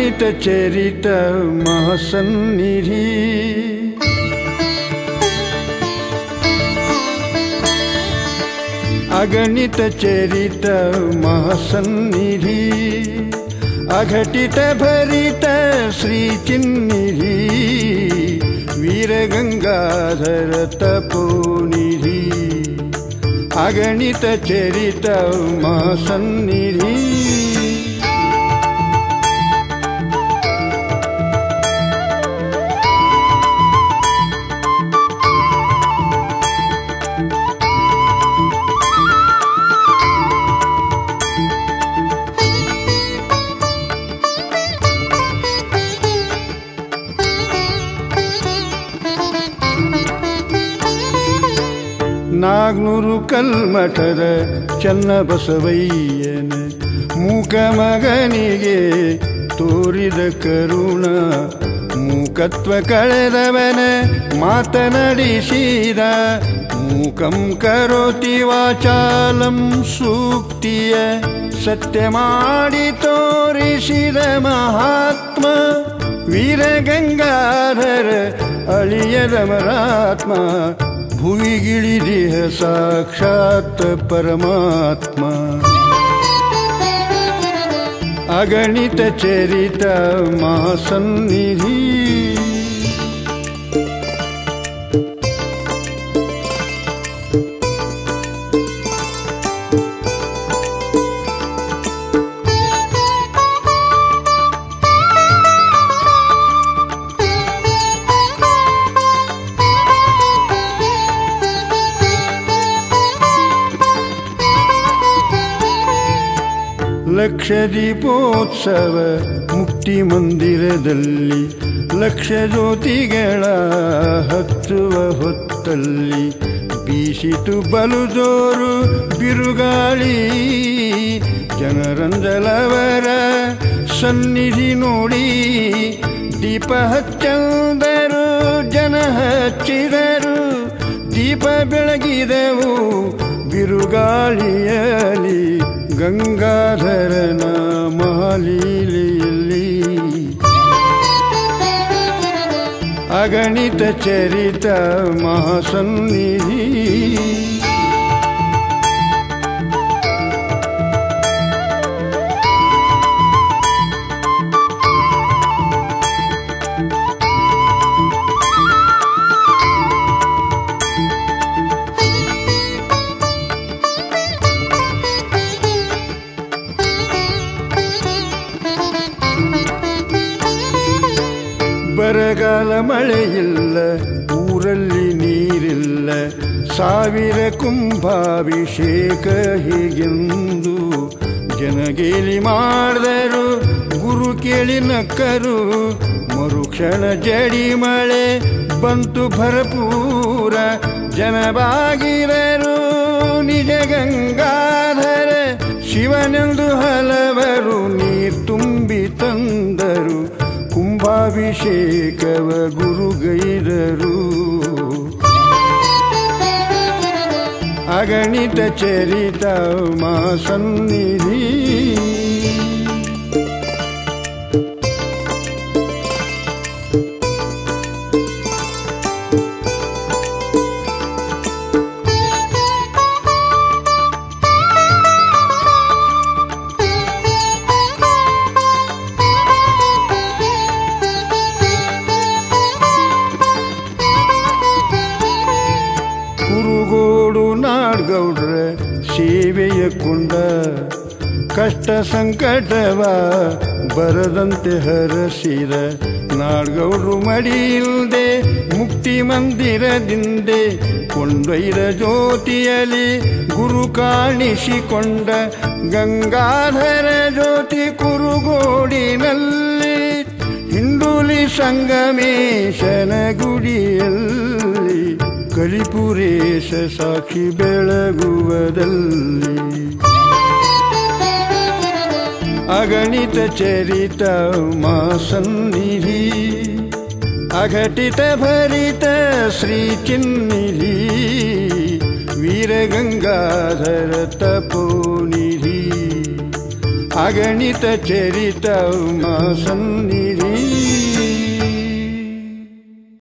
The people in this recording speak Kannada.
अगणित चरित महासन्निधि अगणित चरित महासन्निधि अघटित भरित श्री चिन्निधि वीरगंगाधर तपोनिधि अगणित चरित महासन्निधि ನಾಗ್ನೂರು ಕಲ್ಮಠದ ಚನ್ನಬಸವಯ್ಯನ ಮೂಕ ಮಗನಿಗೆ ತೋರಿದ ಕರುಣ ಮೂಕತ್ವ ಕಳೆದವನ ಮಾತನಾಡಿಸಿದ ಮೂಕಂ ಕರೋತಿ ವಾಚಾಲಂ ಸೂಕ್ತಿಯ ಸತ್ಯ ಮಾಡಿ ತೋರಿಸಿದ ಮಹಾತ್ಮ ವೀರಗಂಗಾಧರ ಅಳಿಯದ ಮರಾತ್ಮ ಭುವಿಗಿಳಿದಿಹ ಸಾಕ್ಷಾತ್ ಪರಮಾತ್ಮ अगणित चरित महासन्निधि ಲಕ್ಷ ದೀಪೋತ್ಸವ ಮುಕ್ತಿ ಮಂದಿರದಲ್ಲಿ ಲಕ್ಷ ಜ್ಯೋತಿಗಳ ಹಚ್ಚುವ ಹೊತ್ತಲ್ಲಿ ಬೀಸಿತು ಬಲು ಜೋರು ಬಿರುಗಾಳಿ ಜನರಂಜಲವರ ಸನ್ನಿಧಿ ನೋಡಿ ದೀಪ ಹಚ್ಚಂದರು ಜನ ಹಚ್ಚಿದರು ದೀಪ ಬೆಳಗಿದೆವು ಬಿರುಗಾಳಿಯಲ್ಲಿ ಗಂಗಾಧರನ ಮಹಾಲೀಲೆಯಲ್ಲಿ ಅಗಣಿತ ಚರಿತ ಮಹಾಸನ್ನಿಧಿ ಬರಗಾಲ ಮಳೆಯಿಲ್ಲ ಊರಲ್ಲಿ ನೀರಿಲ್ಲ ಸಾವಿರ ಕುಂಭಾಭಿಷೇಕ ಹೀಗೆಂದು ಜನಗೇಲಿ ಮಾಡಿದರು ಗುರು ಕೇಳಿ ನಕ್ಕರು ಮರುಕ್ಷಣ ಜಡಿ ಮಳೆ ಬಂತು ಭರಪೂರ ಜನಬಾಗಿರರು ನಿಜ ಗಂಗಾಧರ ಶಿವನೆಂದು ಹಲವರು ನೀರು ತುಂಬಿ ತಂದರು ಕುಂಭಾಭಿಷೇಕವ ಗುರುಗೈದರು ಅಗಣಿತ ಚರಿತ ಮಹಾಸನ್ನಿಧಿ ಕುರುಗೋಡು ನಾಡ್ಗೌಡ್ರ ಸೇವೆಯ ಕೊಂಡ ಕಷ್ಟ ಸಂಕಟವ ಬರದಂತೆ ಹರಸಿದ ನಾಡ್ಗೌಡ್ರು ಮಡಿಯಿಲ್ದೆ ಮುಕ್ತಿ ಮಂದಿರದಿಂದೆ ಕೊಂಡೊಯ್ದ ಜ್ಯೋತಿಯಲ್ಲಿ ಗುರು ಕಾಣಿಸಿಕೊಂಡ ಗಂಗಾಧರ ಜ್ಯೋತಿ ಕುರುಗೋಡಿನಲ್ಲಿ ಹಿಂಡುಲಿ ಸಂಗಮೇಶನ ಗುಡಿಯಲ್ಲಿ ಕಲಿಪುರೇಶ ಸಾಕ್ಷಿ ಬೆಳಗುವದಲ್ಲಿ ಅಗಣಿತ ಚರಿತ ಮಾಸನ್ನಿಧಿ ಅಘಟಿತ ಭರಿತ ಶ್ರೀ ಚಿನ್ನಿಧಿ ವೀರಗಂಗಾಧರ ತಪೋನಿಧಿ अगणित चरित मा सन्निधि